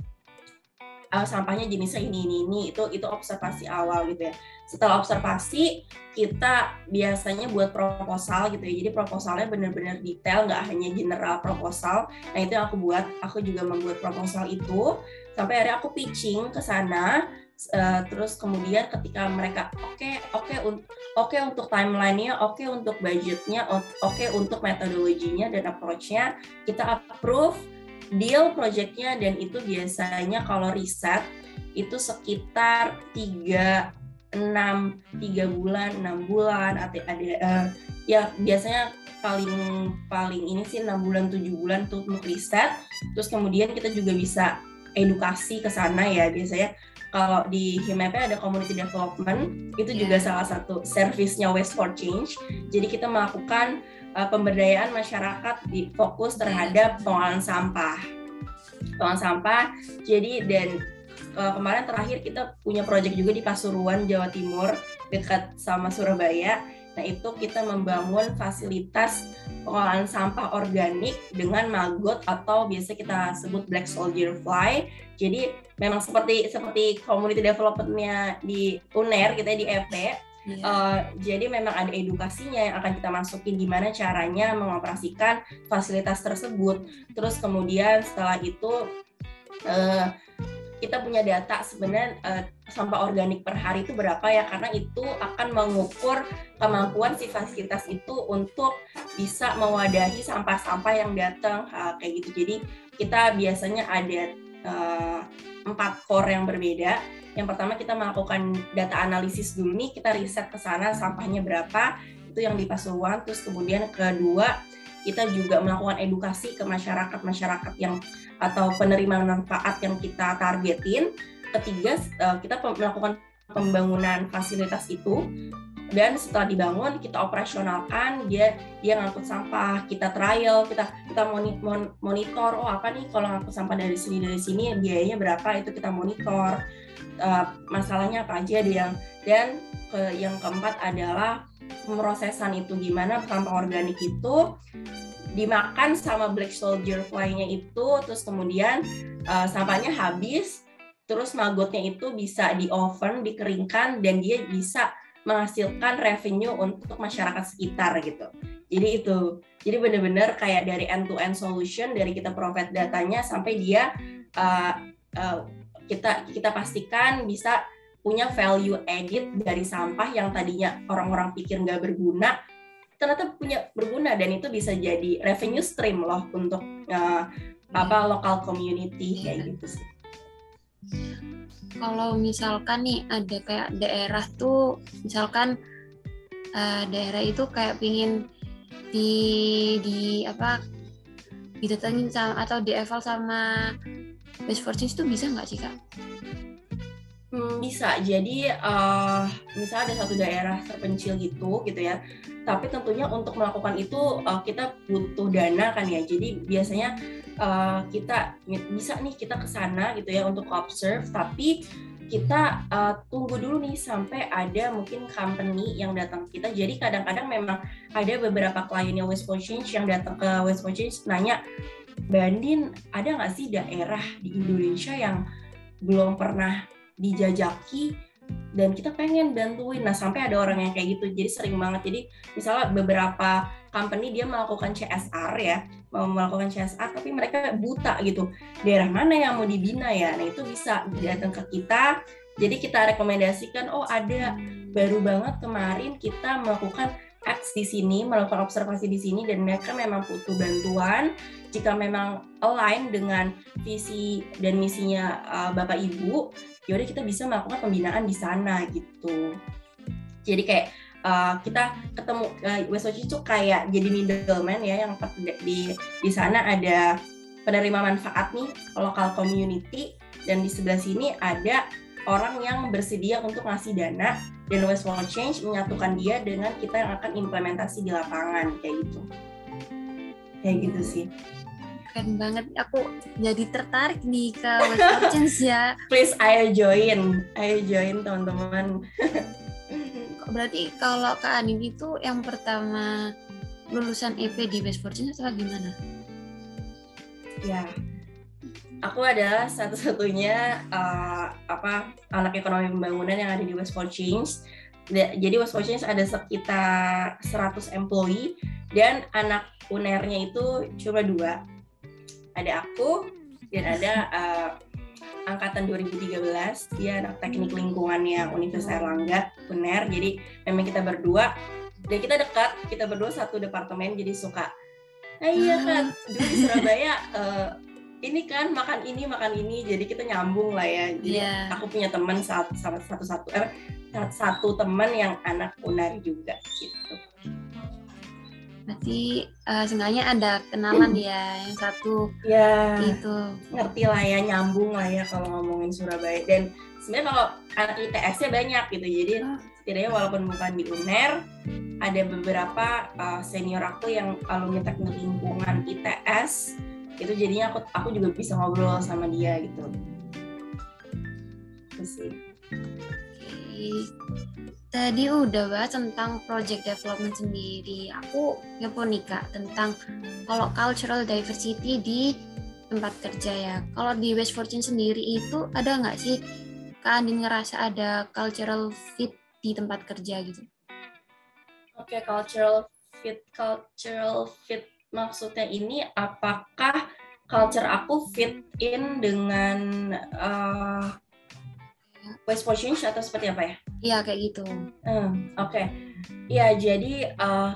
Speaker 3: uh, sampahnya jenisnya ini ini ini. Itu itu observasi awal gitu ya. Setelah observasi, kita biasanya buat proposal gitu ya. Jadi proposalnya benar-benar detail, nggak hanya general proposal. Nah itu yang aku buat. Aku juga membuat proposal itu. Sampai akhirnya aku pitching ke sana. Uh, terus kemudian ketika mereka oke, okay, oke, okay, oke okay untuk timeline-nya, oke okay untuk budgetnya, oke okay untuk metodologinya dan approach-nya, kita approve, deal project-nya, dan itu biasanya kalau riset itu sekitar tiga enam tiga bulan enam bulan ada ada uh, ya biasanya paling paling ini sih enam bulan tujuh bulan tuh untuk riset. Terus kemudian kita juga bisa edukasi ke sana ya. Biasanya kalau di Himep ada community development, itu yeah. juga salah satu service-nya Waste for Change. Jadi kita melakukan uh, pemberdayaan masyarakat di fokus terhadap pengolahan sampah pengolahan sampah jadi dan Uh, kemarin terakhir kita punya proyek juga di Pasuruan, Jawa Timur, dekat sama Surabaya. Nah itu kita membangun fasilitas pengolahan sampah organik dengan maggot atau biasa kita sebut black soldier fly. Jadi memang seperti seperti community development-nya di U N E R gitu ya, di E P. Yeah. Uh, jadi memang ada edukasinya yang akan kita masukin gimana caranya mengoperasikan fasilitas tersebut. Terus kemudian setelah itu uh, kita punya data sebenarnya uh, sampah organik per hari itu berapa ya, karena itu akan mengukur kemampuan si fasilitas itu untuk bisa mewadahi sampah-sampah yang datang kayak gitu. Jadi kita biasanya ada uh, empat core yang berbeda. Yang pertama kita melakukan data analisis dulu nih, kita riset ke sana sampahnya berapa, itu yang di Pasuruan. Terus kemudian kedua, kita juga melakukan edukasi ke masyarakat-masyarakat yang atau penerima manfaat yang kita targetin. Ketiga, kita melakukan pembangunan fasilitas itu, dan setelah dibangun kita operasionalkan, dia dia ngangkut sampah, kita trial, kita kita monitor, oh apa nih kalau ngangkut sampah dari sini dari sini biayanya berapa, itu kita monitor. Uh, masalahnya apa aja dia yang dan ke, yang keempat adalah pemrosesan itu, gimana sampah organik itu dimakan sama black soldier fly-nya itu, terus kemudian uh, sampahnya habis, terus magotnya itu bisa di oven, dikeringkan, dan dia bisa menghasilkan revenue untuk masyarakat sekitar gitu. Jadi itu, jadi benar-benar kayak dari end-to-end solution, dari kita provide datanya sampai dia uh, uh, kita kita pastikan bisa punya value added dari sampah yang tadinya orang-orang pikir nggak berguna, ternyata punya berguna, dan itu bisa jadi revenue stream loh untuk uh, apa local community kayak gitu sih.
Speaker 2: Kalau misalkan nih ada kayak daerah tuh, misalkan uh, daerah itu kayak pingin di di apa didatengin sama atau dieval sama Waste for Change itu bisa nggak sih Kak?
Speaker 3: Hmm, bisa. Jadi uh, misalnya ada satu daerah terpencil gitu gitu ya. Tapi tentunya untuk melakukan itu uh, kita butuh dana kan ya. Jadi biasanya uh, kita bisa nih kita ke sana gitu ya untuk observe, tapi kita uh, tunggu dulu nih sampai ada mungkin company yang datang ke kita. Jadi kadang-kadang memang ada beberapa kliennya Waste for Change yang datang ke Waste for Change nanya, Mbak Andin, ada nggak sih daerah di Indonesia yang belum pernah dijajaki dan kita pengen bantuin? Nah, sampai ada orang yang kayak gitu. Jadi sering banget. Jadi misalnya beberapa company dia melakukan C S R ya, mau melakukan C S R tapi mereka buta gitu. Daerah mana yang mau dibina ya? Nah, itu bisa datang ke kita. Jadi kita rekomendasikan, oh ada baru banget kemarin kita melakukan acts di sini, melakukan observasi di sini, dan mereka memang butuh bantuan. Jika memang align dengan visi dan misinya uh, Bapak Ibu, yaudah kita bisa melakukan pembinaan di sana gitu. Jadi kayak uh, kita ketemu uh, Waste for Change itu kayak jadi middleman ya, yang di di sana ada penerima manfaat nih, local community, dan di sebelah sini ada orang yang bersedia untuk ngasih dana, dan Waste for Change menyatukan dia dengan kita yang akan implementasi di lapangan kayak gitu. Kayak gitu sih.
Speaker 2: Keren banget, aku jadi tertarik nih ke Waste for Change ya.
Speaker 3: Please ayo join, ayo join teman-teman.
Speaker 2: Berarti kalau Kak Andin itu yang pertama lulusan E P di Waste for Change atau gimana?
Speaker 3: Ya, aku adalah satu-satunya uh, apa anak ekonomi pembangunan yang ada di Waste for Change. Jadi Waste for Change ada sekitar seratus employee, dan anak U N E R-nya itu cuma dua. Ada aku dan ada uh, angkatan dua ribu tiga belas, dia anak teknik lingkungannya Universitas Airlangga, U N E R. Jadi memang kita berdua, dan kita dekat, kita berdua satu departemen, jadi suka, nah iya kan, dulu di Surabaya uh, ini kan makan ini makan ini, jadi kita nyambung lah ya. Jadi yeah. Aku punya teman satu satu satu eh, satu teman yang anak U N E R juga gitu.
Speaker 2: Berarti uh, seenggaknya ada kenalan ya, yang satu
Speaker 3: ya,
Speaker 2: itu.
Speaker 3: Ngerti lah ya, nyambung lah ya kalau ngomongin Surabaya. Dan sebenarnya kalau anak I T S-nya banyak gitu, jadi oh. setidaknya walaupun bukan di U N E R, ada beberapa uh, senior aku yang alumni teknik lingkungan I T S, itu jadinya aku aku juga bisa ngobrol sama dia gitu. Terus sih.
Speaker 2: Okay. Tadi udah bahas tentang project development sendiri. Aku kepo nih Kak tentang kalau cultural diversity di tempat kerja ya. Kalau di Waste for Change sendiri itu ada nggak sih Kak Andin ngerasa ada cultural fit di tempat kerja gitu?
Speaker 3: Oke, okay, cultural fit, cultural fit maksudnya ini apakah culture aku fit in dengan uh, Waste for Change atau seperti apa ya?
Speaker 2: Iya, kayak gitu.
Speaker 3: Hmm, Oke, okay. Ya jadi uh,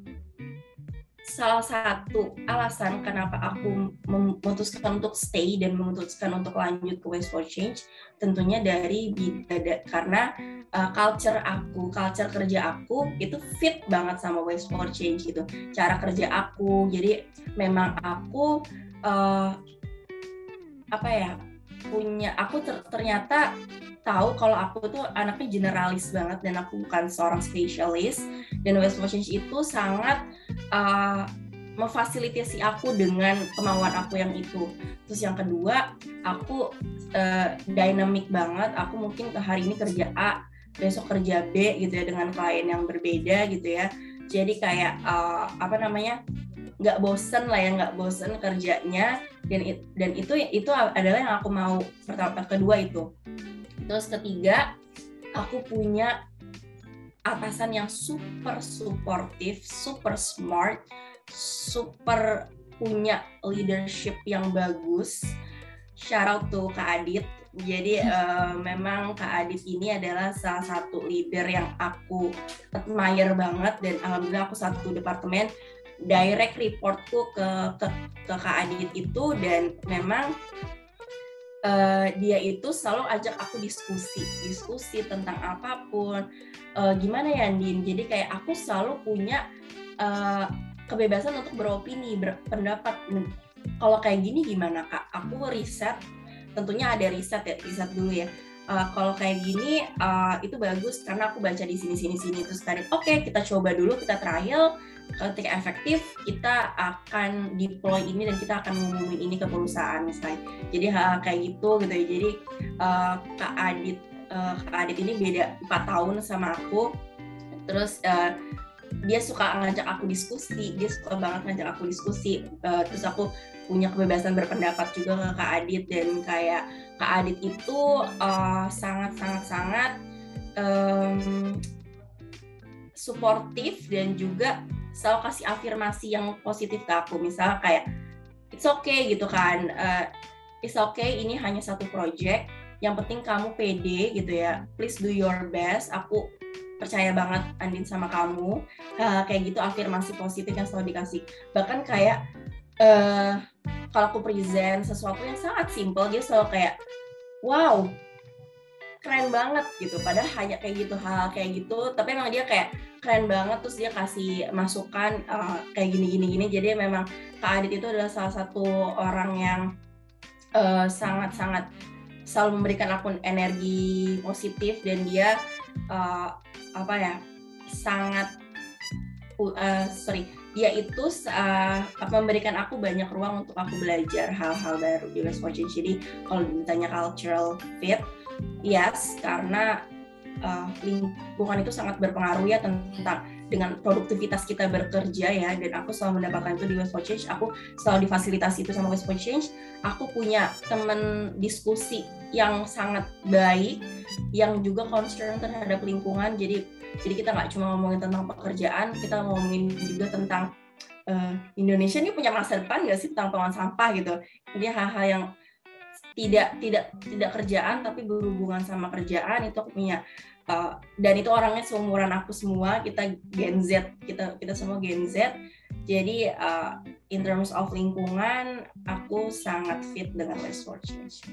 Speaker 3: salah satu alasan kenapa aku memutuskan untuk stay dan memutuskan untuk lanjut ke Waste for Change tentunya dari karena uh, culture aku, culture kerja aku itu fit banget sama Waste for Change gitu. Cara kerja aku, jadi memang aku uh, apa ya punya aku ter, ternyata tahu kalau aku tuh anaknya generalis banget dan aku bukan seorang spesialis, dan Waste for Change itu sangat uh, memfasilitasi aku dengan kemauan aku yang itu. Terus yang kedua, aku uh, dynamic banget, aku mungkin ke hari ini kerja A, besok kerja B gitu ya, dengan klien yang berbeda gitu ya. Jadi kayak uh, apa namanya nggak bosen lah ya, nggak bosen kerjanya, dan dan itu itu adalah yang aku mau. Pertama, kedua itu. Terus ketiga, aku punya atasan yang super supportive, super smart, super punya leadership yang bagus. Shout out to Kak Adit. Jadi uh, memang Kak Adit ini adalah salah satu leader yang aku admire banget, dan alhamdulillah aku satu departemen direct reportku ke ke, ke Kak Adit itu, dan memang Uh, dia itu selalu ajak aku diskusi, diskusi tentang apapun. Uh, gimana ya, Andin? Jadi kayak aku selalu punya uh, kebebasan untuk beropini, berpendapat. Kalau kayak gini gimana, Kak? Aku riset, tentunya ada riset ya, riset dulu ya. Uh, kalau kayak gini uh, itu bagus karena aku baca di sini sini sini, terus tadi oke okay, kita coba dulu, kita trial. Ketika efektif, kita akan deploy ini dan kita akan ngumumin ini ke perusahaan misalnya. Jadi hal kayak gitu gitu ya. Jadi uh, Kak Adit, uh, Kak Adit ini beda empat tahun sama aku. Terus uh, dia suka ngajak aku diskusi, dia suka banget ngajak aku diskusi. Uh, terus aku punya kebebasan berpendapat juga ke Kak Adit, dan kayak Kak Adit itu uh, sangat sangat sangat um, suportif dan juga selalu kasih afirmasi yang positif ke aku. Misalnya kayak it's okay gitu kan, uh, it's okay, ini hanya satu project, yang penting kamu pede gitu ya, please do your best, aku percaya banget Andin sama kamu. Uh, kayak gitu, afirmasi positif yang selalu dikasih. Bahkan kayak uh, kalau aku present sesuatu yang sangat simple, dia selalu kayak wow keren banget gitu, padahal hanya kayak gitu, hal kayak gitu, tapi emang dia kayak keren banget, terus dia kasih masukan uh, kayak gini-gini gini. Jadi memang Kak Adit itu adalah salah satu orang yang uh, sangat-sangat selalu memberikan aku energi positif, dan dia uh, apa ya sangat uh, sorry dia itu uh, memberikan aku banyak ruang untuk aku belajar hal-hal baru di Waste for Change. Jadi kalau ditanya cultural fit, yes, karena uh, lingkungan itu sangat berpengaruh ya tentang dengan produktivitas kita bekerja ya, dan aku selalu mendapatkan itu di Waste for Change. Aku selalu difasilitasi itu sama Waste for Change. Aku punya teman diskusi yang sangat baik, yang juga concern terhadap lingkungan. Jadi jadi kita nggak cuma ngomongin tentang pekerjaan, kita ngomongin juga tentang uh, Indonesia ini punya masa depan nggak sih tentang pengelolaan sampah gitu. Jadi hal-hal yang tidak tidak tidak kerjaan tapi berhubungan sama kerjaan itu aku punya, uh, dan itu orangnya seumuran aku semua, kita Gen Z, kita kita semua Gen Z. Jadi uh, in terms of lingkungan aku sangat fit dengan Waste for Change.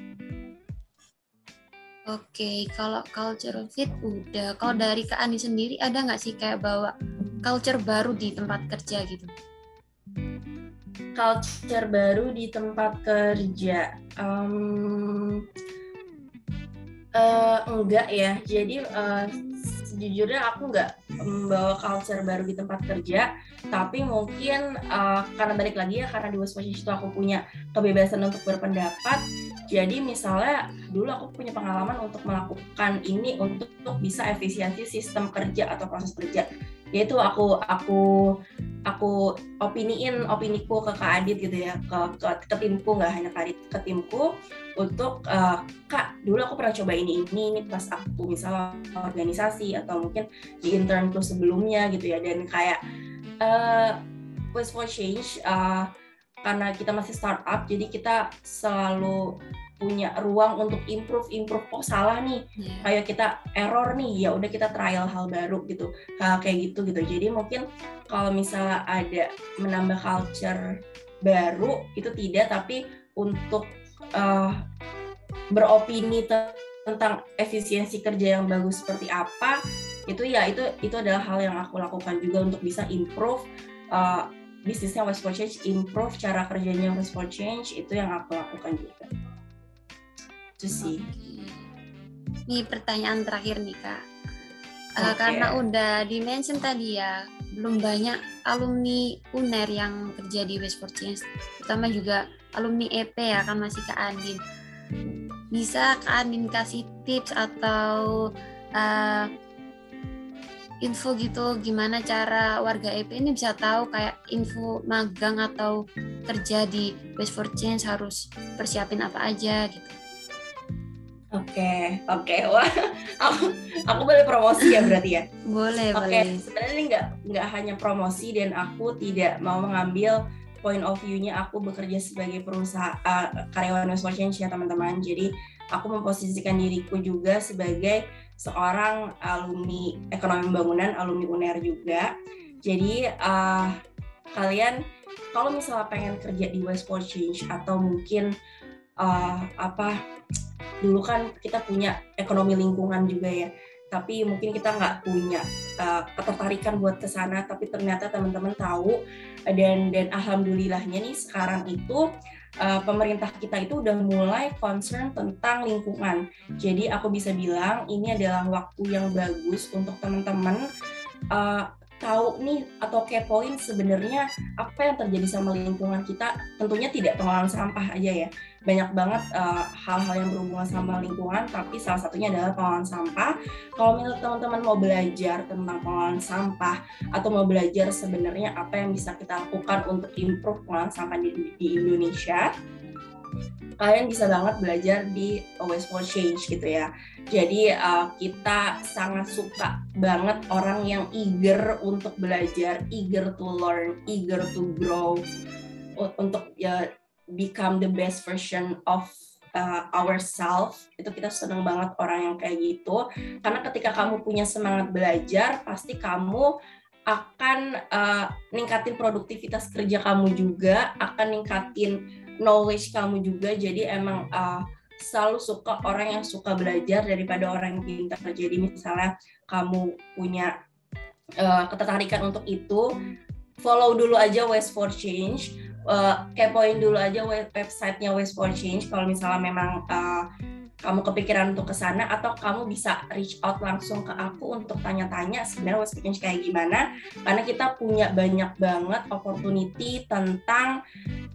Speaker 2: Oke, kalau culture fit udah. Kalau dari Kak Ani sendiri ada nggak sih kayak bawa culture baru di tempat kerja gitu?
Speaker 3: Culture baru di tempat kerja, um, uh, enggak ya. Jadi uh, sejujurnya aku nggak membawa culture baru di tempat kerja, tapi mungkin uh, karena balik lagi ya, karena di Waste for Change itu aku punya kebebasan untuk berpendapat. Jadi misalnya dulu aku punya pengalaman untuk melakukan ini untuk, untuk bisa efisiensi sistem kerja atau proses kerja. Yaitu aku aku aku opiniin opiniku ke Kak Adit gitu ya, ke ke, ke timku, nggak hanya Kak Adit, ke timku untuk uh, Kak, dulu aku pernah coba ini ini ini pas aku misalnya organisasi atau mungkin di internku sebelumnya gitu ya, dan kayak uh, Waste for Change uh, karena kita masih startup, jadi kita selalu punya ruang untuk improve improve kok salah nih, yeah. kayak kita error nih, ya udah kita trial hal baru gitu, hal kayak gitu gitu. Jadi mungkin kalau misalnya ada menambah culture baru itu tidak, tapi untuk uh, beropini tentang efisiensi kerja yang bagus seperti apa, itu ya itu itu adalah hal yang aku lakukan juga untuk bisa improve uh, bisnisnya Waste for Change, improve cara kerjanya Waste for Change, itu yang aku lakukan juga. Itu sih.
Speaker 2: Okay. Ini pertanyaan terakhir nih Kak. Uh,
Speaker 3: okay.
Speaker 2: Karena udah di-mention tadi ya, belum banyak alumni U N E R yang kerja di Waste for Change, terutama juga alumni E P ya, kan masih Kak Andin. Bisa Kak Andin kasih tips atau uh, info gitu gimana cara warga E P ini bisa tahu kayak info magang atau kerja di Waste for Change harus persiapin apa aja gitu.
Speaker 3: Oke, okay, oke, okay. Wah, aku, aku boleh promosi ya berarti ya?
Speaker 2: Boleh,
Speaker 3: okay.
Speaker 2: boleh.
Speaker 3: Oke, sebenarnya ini nggak nggak hanya promosi, dan aku tidak mau mengambil point of view-nya aku bekerja sebagai perusahaan uh, karyawan Waste for Change ya teman-teman. Jadi aku memposisikan diriku juga sebagai seorang alumni ekonomi pembangunan, alumni U N E R juga. Jadi uh, kalian kalau misalnya pengen kerja di Waste for Change, atau mungkin uh, apa dulu kan kita punya ekonomi lingkungan juga ya, tapi mungkin kita nggak punya uh, ketertarikan buat ke sana, tapi ternyata teman-teman tahu, dan dan alhamdulillahnya nih sekarang itu uh, pemerintah kita itu udah mulai concern tentang lingkungan. Jadi aku bisa bilang ini adalah waktu yang bagus untuk teman-teman uh, tahu nih atau kepoin sebenarnya apa yang terjadi sama lingkungan kita. Tentunya tidak pengolahan sampah aja ya, banyak banget uh, hal-hal yang berhubungan sama lingkungan, tapi salah satunya adalah pengolahan sampah. Kalau misalnya teman-teman mau belajar tentang pengolahan sampah, atau mau belajar sebenarnya apa yang bisa kita lakukan untuk improve pengolahan sampah di, di Indonesia, kalian bisa banget belajar di Waste for Change gitu ya. Jadi uh, kita sangat suka banget orang yang eager untuk belajar, eager to learn, eager to grow, untuk ya become the best version of uh, ourselves. Itu kita seneng banget orang yang kayak gitu, karena ketika kamu punya semangat belajar, pasti kamu akan uh, ningkatin produktivitas kerja kamu juga, akan ningkatin knowledge kamu juga. Jadi emang uh, selalu suka orang yang suka belajar daripada orang yang pintar. Jadi misalnya kamu punya uh, ketertarikan untuk itu, follow dulu aja Waste for Change, uh, kepoin dulu aja website-nya Waste for Change kalau misalnya memang uh, kamu kepikiran untuk ke sana, atau kamu bisa reach out langsung ke aku untuk tanya-tanya sebenarnya Waste for Change kayak gimana, karena kita punya banyak banget opportunity tentang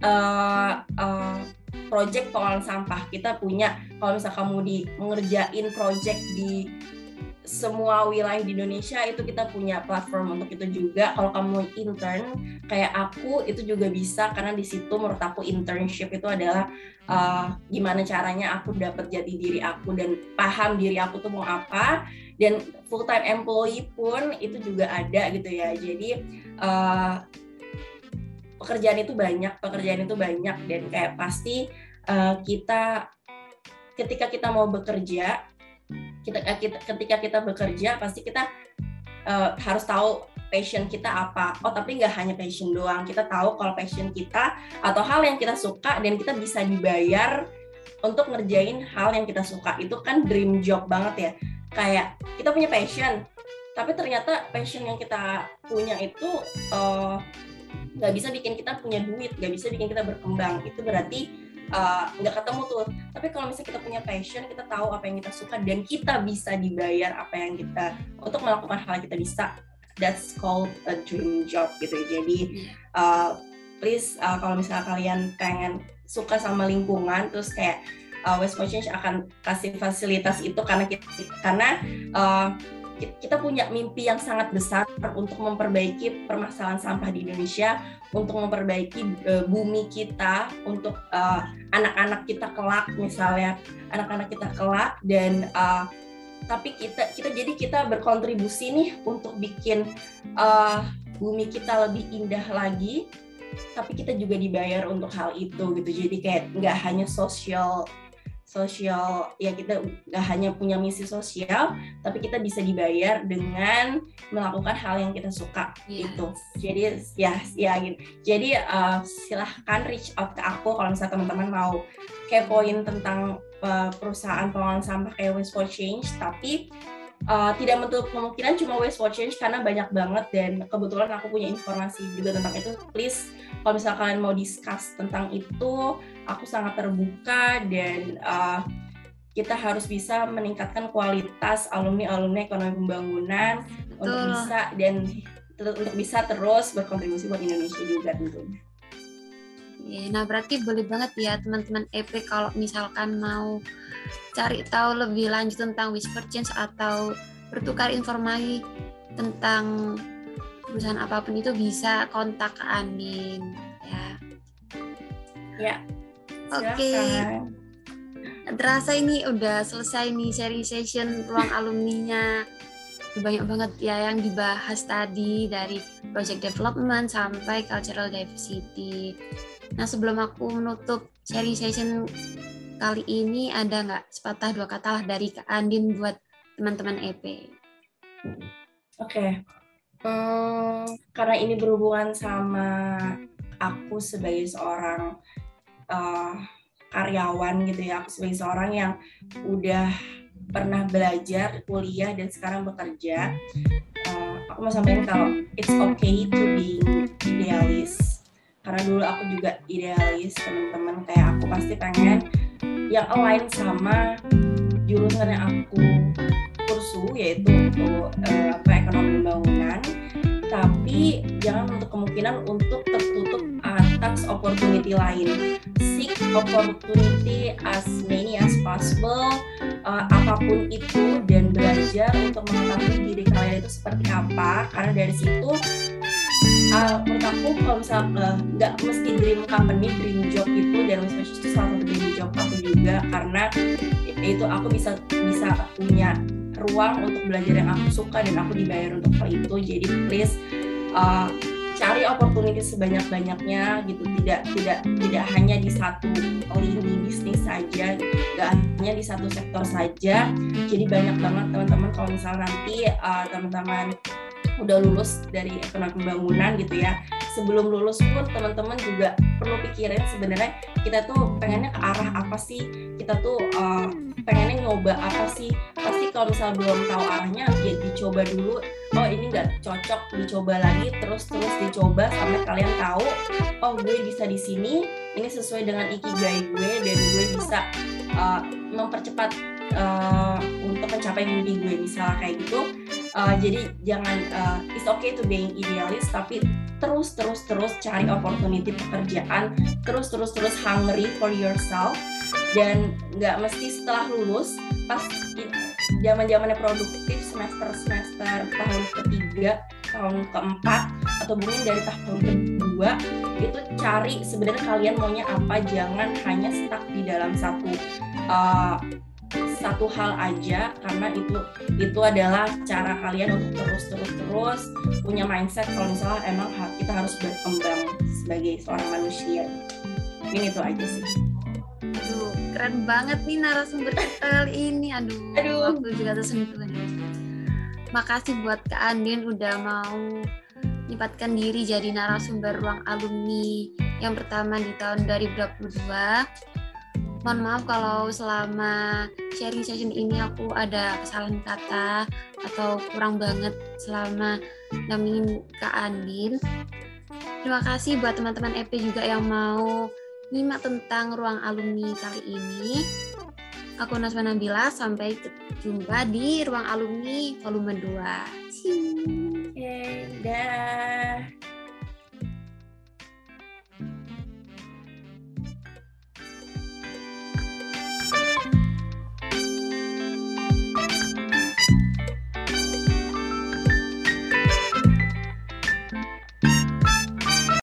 Speaker 3: uh, uh, project pengolahan sampah. Kita punya, kalau misalnya kamu di mengerjain project di semua wilayah di Indonesia, itu kita punya platform untuk itu juga. Kalau kamu intern kayak aku, itu juga bisa, karena di situ menurut aku internship itu adalah uh, gimana caranya aku dapat jati diri aku dan paham diri aku tuh mau apa. Dan full time employee pun itu juga ada gitu ya. Jadi uh, pekerjaan itu banyak, pekerjaan itu banyak dan kayak pasti uh, kita ketika kita mau bekerja, kita, kita ketika kita bekerja pasti kita uh, harus tahu passion kita apa. Oh, tapi nggak hanya passion doang. Kita tahu kalau passion kita atau hal yang kita suka dan kita bisa dibayar untuk ngerjain hal yang kita suka, itu kan dream job banget ya. Kayak kita punya passion, tapi ternyata passion yang kita punya itu uh, nggak bisa bikin kita punya duit, nggak bisa bikin kita berkembang. Itu berarti nggak uh, ketemu tuh. Tapi kalau misalnya kita punya passion, kita tahu apa yang kita suka dan kita bisa dibayar apa yang kita untuk melakukan hal yang kita bisa, that's called a dream job gitu. Jadi uh, please uh, kalau misalnya kalian pengen suka sama lingkungan, terus kayak uh, Waste for Change akan kasih fasilitas itu karena kita, karena uh, kita punya mimpi yang sangat besar untuk memperbaiki permasalahan sampah di Indonesia, untuk memperbaiki uh, bumi kita, untuk uh, anak-anak kita kelak, misalnya anak-anak kita kelak, dan uh, tapi kita kita jadi kita berkontribusi nih untuk bikin uh, bumi kita lebih indah lagi, tapi kita juga dibayar untuk hal itu gitu. Jadi kayak nggak hanya social sosial, ya kita nggak hanya punya misi sosial, tapi kita bisa dibayar dengan melakukan hal yang kita suka
Speaker 2: yeah.
Speaker 3: itu. Jadi ya ya gitu. Jadi uh, silahkan reach out ke aku kalau misalnya teman-teman mau kepoin tentang uh, perusahaan pengelolaan sampah kayak Waste for Change, tapi uh, tidak menutup kemungkinan cuma Waste for Change karena banyak banget dan kebetulan aku punya informasi juga tentang itu. Please kalau misalnya kalian mau discuss tentang itu, aku sangat terbuka dan uh, kita harus bisa meningkatkan kualitas alumni-alumni ekonomi pembangunan Betul. untuk bisa dan untuk bisa terus berkontribusi buat Indonesia juga tentunya.
Speaker 2: Nah berarti boleh banget ya teman-teman E P kalau misalkan mau cari tahu lebih lanjut tentang Waste for Change atau bertukar informasi tentang perusahaan apapun itu bisa kontak ke Andin ya.
Speaker 3: Ya.
Speaker 2: Oke. Okay. Terasa ini udah selesai nih seri session ruang alumninya. Banyak banget ya yang dibahas tadi dari project development sampai cultural diversity. Nah sebelum aku menutup seri session kali ini ada nggak sepatah dua kata lah dari Kak Andin buat teman-teman E P?
Speaker 3: Oke. Okay. Hmm, karena ini berhubungan sama aku sebagai seorang uh, karyawan gitu ya, aku sebagai seorang yang udah pernah belajar, kuliah dan sekarang bekerja, uh, aku mau sampaikan kalau it's okay to be idealis. Karena dulu aku juga idealis, teman-teman kayak aku pasti pengen yang align sama jurusan yang aku kursu yaitu untuk uh, apa ekonomi pembangunan. Tapi jangan untuk kemungkinan untuk tertutup atas opportunity lain. Seek opportunity as many as possible, uh, apapun itu, dan belajar untuk mengetahui diri kalian itu seperti apa. Karena dari situ, uh, menurut aku kalau misalnya nggak uh, mesti dream company, dream job itu, dan Waste itu salah satu dream job aku juga. Karena itu aku bisa bisa punya ruang untuk belajar yang aku suka dan aku dibayar untuk hal itu. Jadi please uh, cari opportunity sebanyak-banyaknya gitu, tidak tidak tidak hanya di satu lini bisnis saja, nggak hanya di satu sektor saja. Jadi banyak banget teman-teman kalau misalnya nanti uh, teman-teman udah lulus dari ekonomi pembangunan gitu ya, sebelum lulus pun teman-teman juga perlu pikirin sebenarnya kita tuh pengennya ke arah apa sih, kita tuh uh, pengennya nyoba apa sih. Pasti kalau misalnya belum tahu arahnya ya dicoba dulu, oh ini nggak cocok, dicoba lagi terus terus dicoba sampai kalian tahu oh gue bisa di sini, ini sesuai dengan ikigai gue dan gue bisa uh, mempercepat uh, untuk mencapai mimpi gue misalnya kayak gitu. Uh, jadi jangan uh, it's okay to being idealis, tapi terus terus terus cari opportunity pekerjaan, terus terus terus hungry for yourself, dan nggak mesti setelah lulus pas zaman zamannya produktif semester semester tahun ketiga, tahun keempat, atau mungkin dari tahun kedua itu cari sebenarnya kalian maunya apa. Jangan hanya stuck di dalam satu uh, satu hal aja, karena itu itu adalah cara kalian untuk terus terus terus punya mindset kalau misalnya emang kita harus berkembang sebagai seorang manusia. Ini itu aja sih.
Speaker 2: Aduh, keren banget nih narasumber kita kali ini. Aduh, Aduh. aku juga tersentuh. Makasih buat Kak Andin udah mau menyempatkan diri jadi narasumber ruang alumni yang pertama di tahun dua ribu dua puluh dua. Mohon maaf kalau selama sharing session ini aku ada kesalahan kata atau kurang banget selama nemenin Kak Andin. Terima kasih buat teman-teman E P juga yang mau nyimak tentang ruang alumni kali ini. Aku Naswa Nabila, sampai jumpa di ruang alumni volume dua. See you.
Speaker 3: Oke, dah.